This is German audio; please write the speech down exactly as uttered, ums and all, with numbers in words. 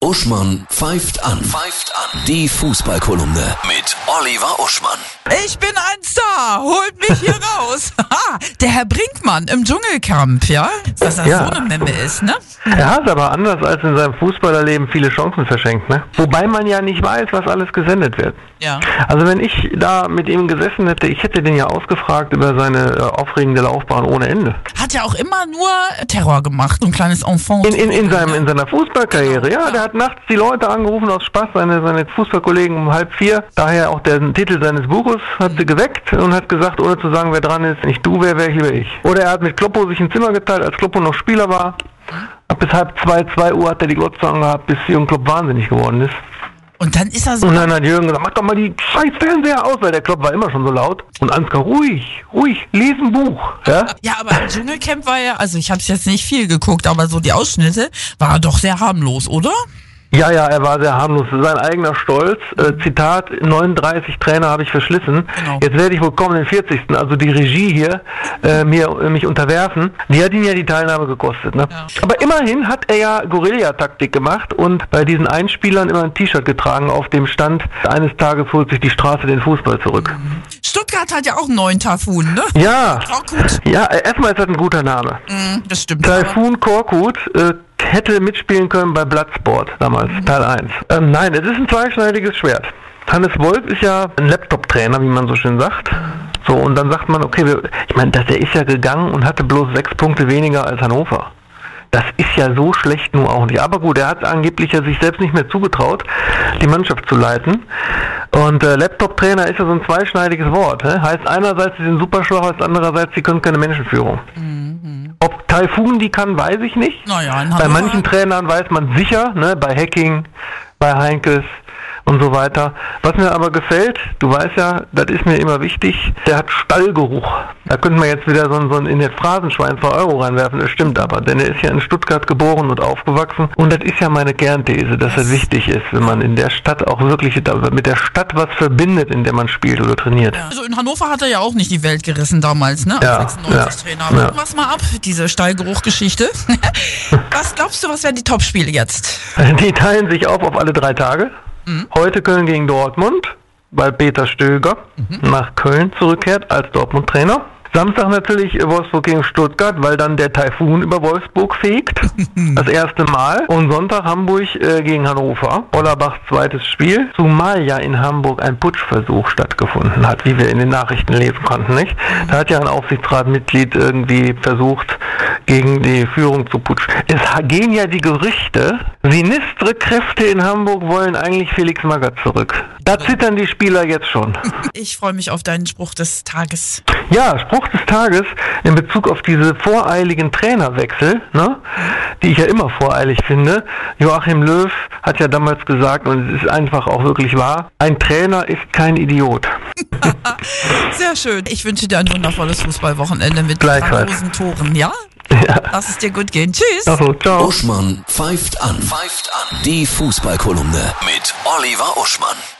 Uschmann pfeift an. Pfeift an. Die Fußballkolumne mit Oliver Uschmann. Ich bin ein Star, holt mich hier raus. Ha, der Herr Brinkmann im Dschungelcamp, ja? Dass das Ja. so eine Memme ist, ne? Er hat aber anders als in seinem Fußballerleben viele Chancen verschenkt, ne? Wobei man ja nicht weiß, was alles gesendet wird. Ja. Also wenn ich da mit ihm gesessen hätte, ich hätte den ja ausgefragt über seine äh, aufregende Laufbahn ohne Ende. Hat ja auch immer nur Terror gemacht, so ein kleines Enfant. In, in, in, seinem, in seiner Fußballkarriere, ja, der hat nachts die Leute angerufen aus Spaß, seine, seine Fußballkollegen um halb vier, daher auch der Titel seines Buches, hat sie geweckt und hat gesagt, ohne zu sagen, wer dran ist, nicht du, wer wäre, lieber ich. Oder er hat mit Kloppo sich ein Zimmer geteilt, als Kloppo noch Spieler war. Ab bis halb zwei, zwei Uhr hat er die Glotze angehabt, bis Jürgen Klopp wahnsinnig geworden ist. Und dann ist er so... Und dann hat Jürgen gesagt, mach doch mal die scheiß Fernseher aus, weil der Klopp war immer schon so laut. Und Ansgar, ruhig, ruhig, lies ein Buch. Ja, Ja, aber im Dschungelcamp war er, also ich habe jetzt nicht viel geguckt, aber so die Ausschnitte, war er doch sehr harmlos, oder? ja, ja, er war sehr harmlos. Sein eigener Stolz. Äh, Zitat, neununddreißig Trainer habe ich verschlissen. Genau. Jetzt werde ich wohl kommen den vierzigsten Also die Regie hier, äh, mir äh, mich unterwerfen. Die hat ihn ja die Teilnahme gekostet. Ne? Ja. Aber immerhin hat er ja Guerilla-Taktik gemacht und bei diesen Einspielern immer ein T-Shirt getragen, auf dem stand, eines Tages holt sich die Straße den Fußball zurück. Stuttgart hat ja auch einen neuen Taifun, ne? Ja, Korkut. ja, äh, erstmal ist das ein guter Name. Mm, das stimmt. aber- Taifun Korkut äh, hätte mitspielen können bei Bloodsport damals, Teil eins. Ähm, nein, es ist ein zweischneidiges Schwert. Hannes Wolf ist ja ein Laptop-Trainer, wie man so schön sagt. So, und dann sagt man, okay, wir, ich meine, der ist ja gegangen und hatte bloß sechs Punkte weniger als Hannover. Das ist ja so schlecht nun auch nicht. Aber gut, er hat angeblich ja sich selbst nicht mehr zugetraut, die Mannschaft zu leiten. Und äh, Laptop-Trainer ist ja so ein zweischneidiges Wort. Ne? Heißt einerseits, sie sind super schlau, heißt andererseits, sie können keine Menschenführung. Mhm. Ob Taifun die kann, weiß ich nicht. Naja, in Bei Hannover- manchen Trainern weiß man sicher, ne, bei Hacking, bei Heinkes und so weiter. Was mir aber gefällt, du weißt ja, das ist mir immer wichtig, der hat Stallgeruch. Da könnte man jetzt wieder so ein, so ein in das Phrasenschwein zwei Euro reinwerfen, das stimmt aber, denn er ist ja in Stuttgart geboren und aufgewachsen und das ist ja meine Kernthese, dass das wichtig ist, wenn man in der Stadt auch wirklich mit der Stadt was verbindet, in der man spielt oder trainiert. Also in Hannover hat er ja auch nicht die Welt gerissen damals, ne? Als Ja, sechsundneunzig ja, Trainer. ja. Warten wir's mal ab, diese Stallgeruch-Geschichte. Was glaubst du, was werden die Topspiele jetzt? Die teilen sich auf auf alle drei Tage. Heute Köln gegen Dortmund, weil Peter Stöger nach Köln zurückkehrt als Dortmund-Trainer. Samstag natürlich Wolfsburg gegen Stuttgart, weil dann der Taifun über Wolfsburg fegt. Das erste Mal. Und Sonntag Hamburg äh, gegen Hannover. Ollerbachs zweites Spiel. Zumal ja in Hamburg ein Putschversuch stattgefunden hat, wie wir in den Nachrichten lesen konnten, nicht? Da hat ja ein Aufsichtsratmitglied irgendwie versucht, gegen die Führung zu putschen. Es gehen ja die Gerüchte, sinistre Kräfte in Hamburg wollen eigentlich Felix Magath zurück. Da zittern die Spieler jetzt schon. Ich freue mich auf deinen Spruch des Tages. Ja, Spruch des Tages in Bezug auf diese voreiligen Trainerwechsel, ne, die ich ja immer voreilig finde. Joachim Löw hat ja damals gesagt, und es ist einfach auch wirklich wahr, ein Trainer ist kein Idiot. Sehr schön. Ich wünsche dir ein wundervolles Fußballwochenende mit Gleichfalls. grandiosen Toren, ja? Ja. Lass es dir gut gehen. Tschüss. Also, ciao. Uschmann pfeift an. Pfeift an. Die Fußballkolumne mit Oliver Uschmann.